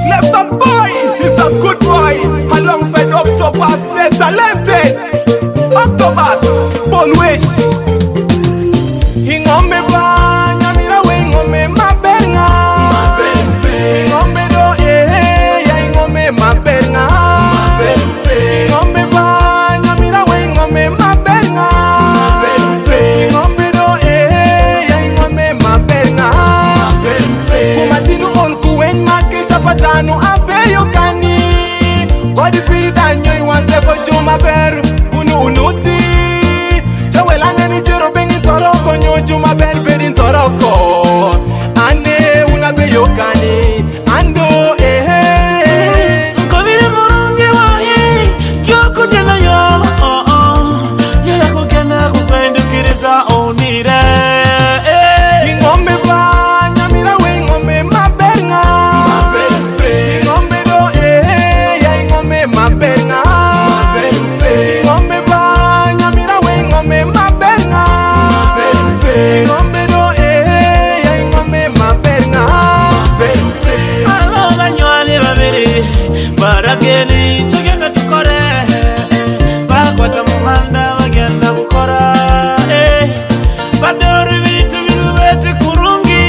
Left boy, he's a good boy. Alongside Octopus, they're talented. Octopus, Bolwish. Ingombe ba, nyamira we ingombe mabenga. Ingombe do ya ingombe mabenga. Ingombe ba, nyamira we ingombe mabenga. Ingombe do ya ingombe mabenga. Kumatinu olku wen makecha patanu abeyo kani. Body feed anyo iwanse ko juma beru unu unuti. Chawelane ni chero beni toroko nyo juma beru beni toroko. Ane unabeyo kani ando Kovire murungi wahi kyoko jana yo Yaya kugena kupendukiriza onire Ingombe ba nyamira we ingombe mabenga. Ingombe do ya ingombe mabenga. Ingombe ba nyamira we ingombe mabenga. Ingombe do ya ingombe mabenga. Alo banywane babiri barageni tugenda tukore bakwata muhanda bagenda gukora badori bitu birubete kurungi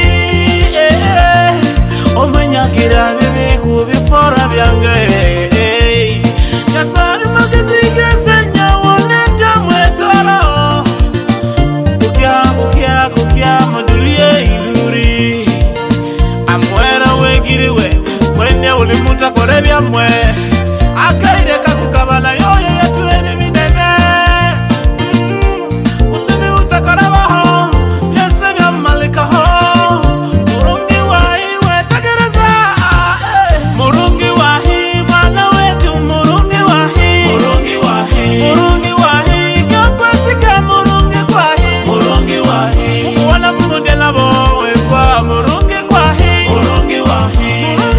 omenyagira bibi kubifora byange Yasari magazi gasenya woneta mwetoro kukia madulie iduri Amwera wegiriwe Kwenye ulimuta korebya mwe Akaireka kukabala yoyo yatueni minene Usimi utakarabaho Yese vya malikaho Murungi wahi wetagereza Murungi wahi Mwana wetu murungi wahi Murungi wahi Nyokwasika murungi wahi Murungi wahi Wana mudela bowe kwa murungi wahi Murungi wahi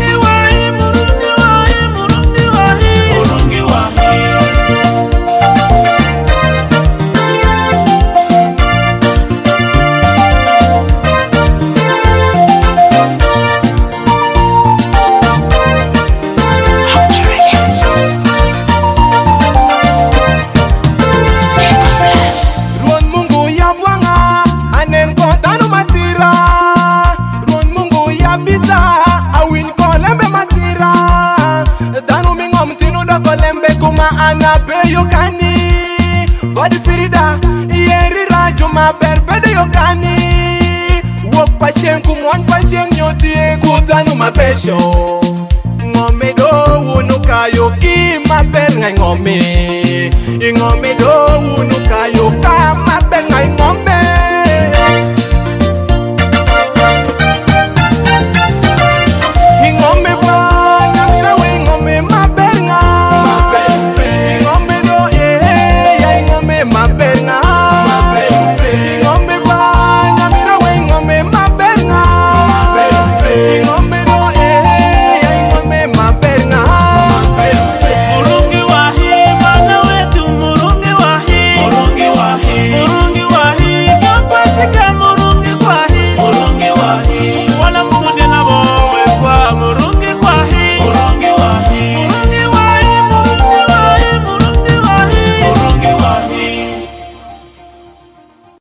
Anabeyo kani Body firida Yeri rajo maberbede yo kani Wok pashen kumwan pashen nyoti Kutanu mapesho Ngome do unukayo ki maber ngai ngome Ngome do unukayo ka maber ngai ngome